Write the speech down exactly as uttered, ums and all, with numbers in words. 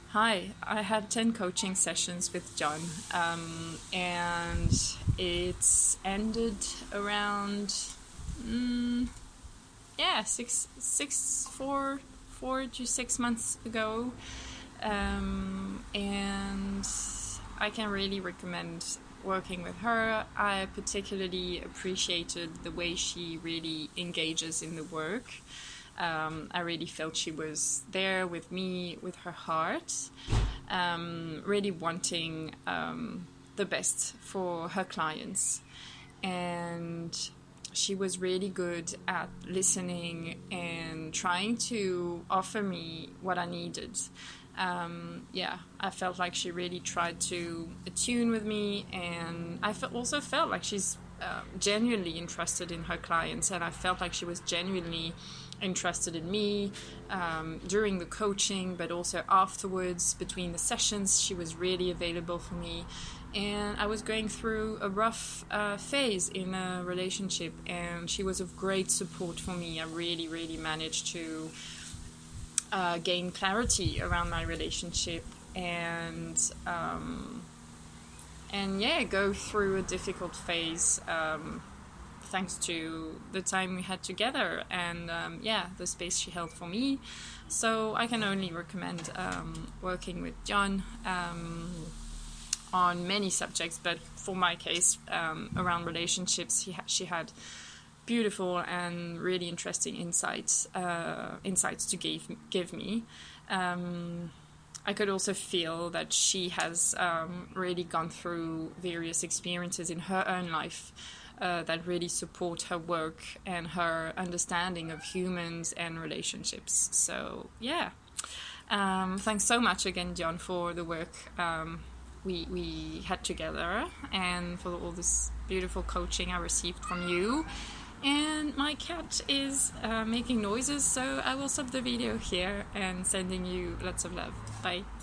Hi, I had ten coaching sessions with John, um, and it's ended around, mm, yeah, six, six, four, four to six months ago, um, and I can really recommend working with her. I particularly appreciated the way she really engages in the work. Um, I really felt she was there with me, with her heart, um, really wanting um, the best for her clients. And she was really good at listening and trying to offer me what I needed. Um, yeah, I felt like she really tried to attune with me, and I fe- also felt like she's uh, genuinely interested in her clients, and I felt like she was genuinely interested in me um, during the coaching, but also afterwards between the sessions. She was really available for me, and I was going through a rough uh, phase in a relationship, and she was of great support for me. I really really managed to uh, gain clarity around my relationship and um, and yeah go through a difficult phase um, thanks to the time we had together and um, yeah, the space she held for me. So I can only recommend um, working with John um, on many subjects, but for my case, um, around relationships, he ha- she had beautiful and really interesting insights uh, insights to give give me. Um, I could also feel that she has um, really gone through various experiences in her own life Uh, that really support her work and her understanding of humans and relationships. So yeah, um, thanks so much again, John, for the work um, we we had together and for all this beautiful coaching I received from you. And my cat is uh, making noises, so I will stop the video here and sending you lots of love. Bye.